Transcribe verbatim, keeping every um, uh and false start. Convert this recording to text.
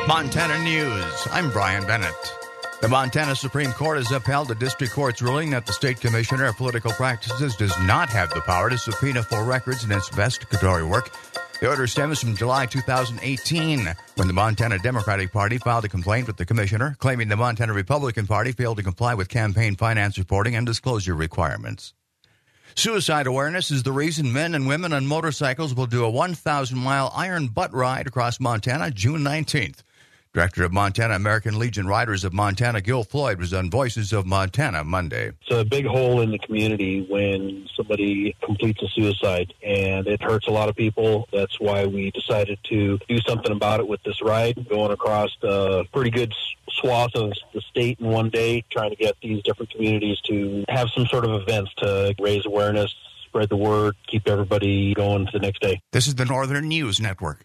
Montana News. I'm Brian Bennett. The Montana Supreme Court has upheld the district court's ruling that the state commissioner of political practices does not have the power to subpoena full records in its investigatory work. The order stems from July two thousand eighteen, when the Montana Democratic Party filed a complaint with the commissioner, claiming the Montana Republican Party failed to comply with campaign finance reporting and disclosure requirements. Suicide awareness is the reason men and women on motorcycles will do a one thousand mile iron butt ride across Montana June nineteenth. Director of Montana American Legion Riders of Montana, Gil Floyd, was on Voices of Montana Monday. It's a big hole in the community when somebody completes a suicide, and it hurts a lot of people. That's why we decided to do something about it with this ride, going across a pretty good swath of the state in one day, trying to get these different communities to have some sort of events to raise awareness, spread the word, keep everybody going to the next day. This is the Northern News Network.